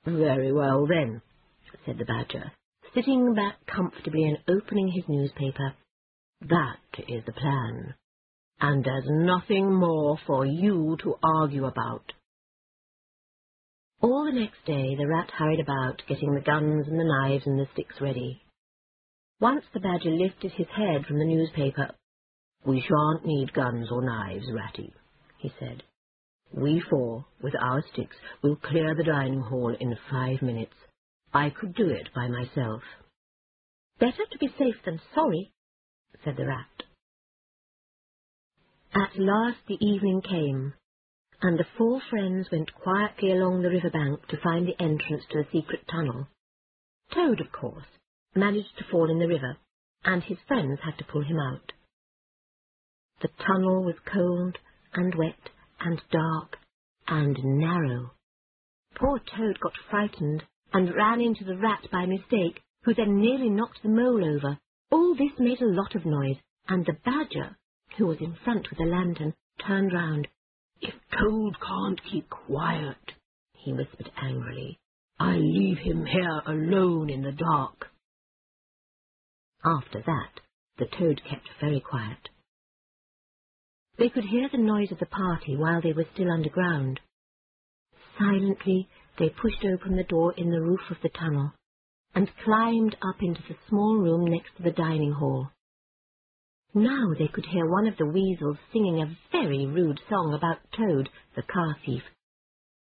"Very well, then," said the Badger, sitting back comfortably and opening his newspaper. "That is the plan, and there's nothing more for you to argue about." All the next day the Rat hurried about, getting the guns and the knives and the sticks ready. Once the Badger lifted his head from the newspaper. "We shan't need guns or knives, Ratty," he said. "We four, with our sticks, will clear the dining hall in 5 minutes. I could do it by myself." "Better to be safe than sorry," said the Rat. At last the evening came, and the 4 friends went quietly along the river bank to find the entrance to the secret tunnel. Toad, of course, managed to fall in the river, and his friends had to pull him out. The tunnel was cold and wet and dark and narrow. Poor Toad got frightened and ran into the Rat by mistake, who then nearly knocked the Mole over. All this made a lot of noise, and the Badger, who was in front with a lantern, turned round. "If Toad can't keep quiet," he whispered angrily, "I'll leave him here alone in the dark." After that, the Toad kept very quiet. They could hear the noise of the party while they were still underground. Silently they pushed open the door in the roof of the tunnel, and climbed up into the small room next to the dining hall. Now they could hear one of the weasels singing a very rude song about Toad, the car thief,